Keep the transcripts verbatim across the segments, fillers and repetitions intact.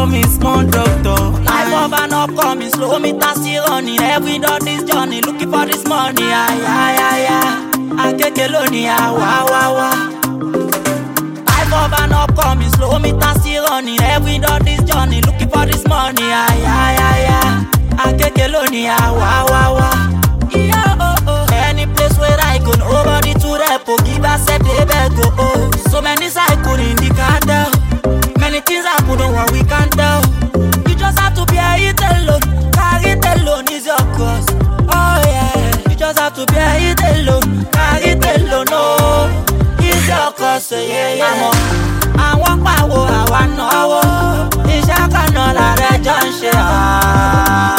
call me small doctor. Life of an upcoming, slow me still running. Every day this journey, looking for this money. Ay, ay, ay, ay. Akekelonia, wa, wa, wa. Life of an upcoming, slow me still running. Every day this journey, looking for this money. Ay, ay, ay, ay. Akekelonia, wa, wa, wa. Yeah, oh, oh. Any place where I go, nobody to repo. Give us a day go. Oh. So many cycles in the cartel. Many things happen, no one we can't tell. You just have to bear it alone. Carry it alone is your cause. Oh yeah. You just have to bear it alone. Carry it alone, no. Is your cause, yeah, yeah. I want power, I want no. Is your canoe, la region, share.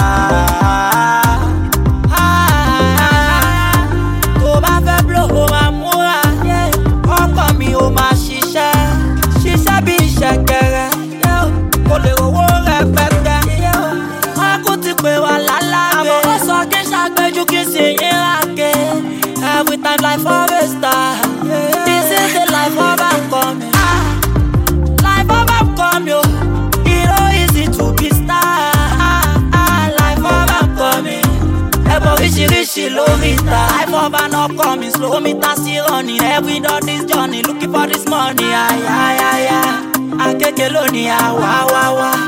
Every time life of a star, this is the life of a coming. Ah, life of a coming, it all easy to be star. Ah, ah, life of a coming. Ebo rishi rishi lomita. Life of an upcoming, slow me still running. Every day this journey, looking for this money. Ay, ay, ay, ay. Akekelonia, wa, wa, wa.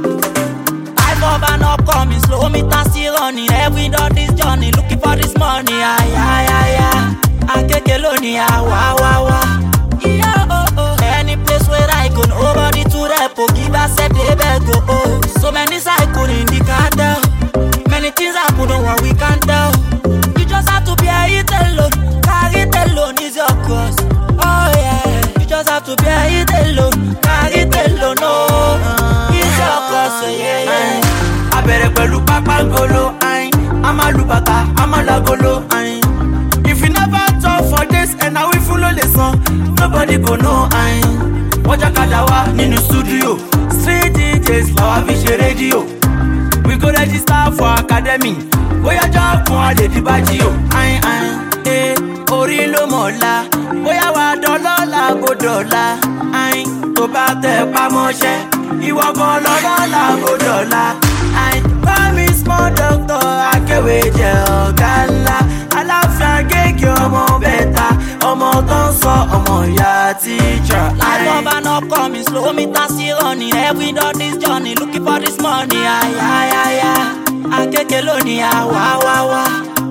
Life of an upcoming, slow me still running. Every day this journey, looking for this money. Ay, ay, ay, ay. Akekelonia, wa, wa, wa. Yeah, oh, oh. Any place where I go, nobody to repo. Give us a day go. Oh. So many cycles in the cartel. Many things happen, no one we can't tell. You just have to bear it alone. Carry it alone is your cause. Oh yeah. You just have to bear it alone. Carry it alone, no. Is your cause, yeah, yeah. Abere pẹ̀lú pápá ngolo, ayin. Ama lubaka, ama lagolo, ayin. If you never talk for this and now we follow the song, nobody go know, ayin. Wọ́jà kadawa nínú studio, street D Js làwa fi ṣe radio. We go register for academy, bóyá jọ́kun àlè dìbàjì o, ayin ayin. Eh, orí ló mọ̀ọ́lá, bóyá wà dọ́lọ́lá bó dọ̀la, ayin. Tó bá tẹ̀ pamọ́ṣẹ́, ìwọ gan lọ́lọ́lá bó dọ̀la. Call me small doctor, akéwé jẹ ọ̀gá ńlá. Aláfíà kéèkì ọmọ bẹ́ta, ọmọ tó ń sọ ọmọ ìyá teacher. Life of an upcoming, slow me still running. Every day this journey, looking for this money. Ay, ay, ay, ay. Akekelonia, wa, wa, wa.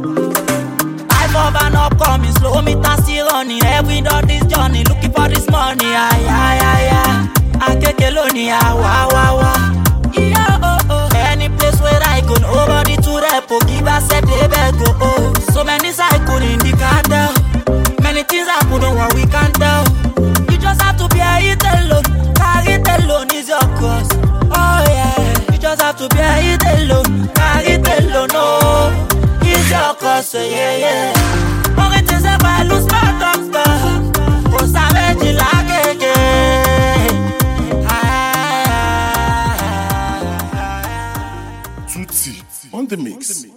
Life of an upcoming, slow me still running. Every day this journey, looking for this money. Ay, ay, ay, ay. Akekelonia, wa, wa, wa. Yeah, oh, oh. Any place where I go, nobody to repo. Give us a day go. Oh. So many cycles in the cartel. Many things happen, no one we can't tell. You just have to bear it alone. Carry it alone is your cause. Oh yeah. You just have to bear it alone. Carry it alone, no. Is your cause, yeah, yeah. Pour it is a value, smart doctor. Oh, savage, like Tutti on the mix.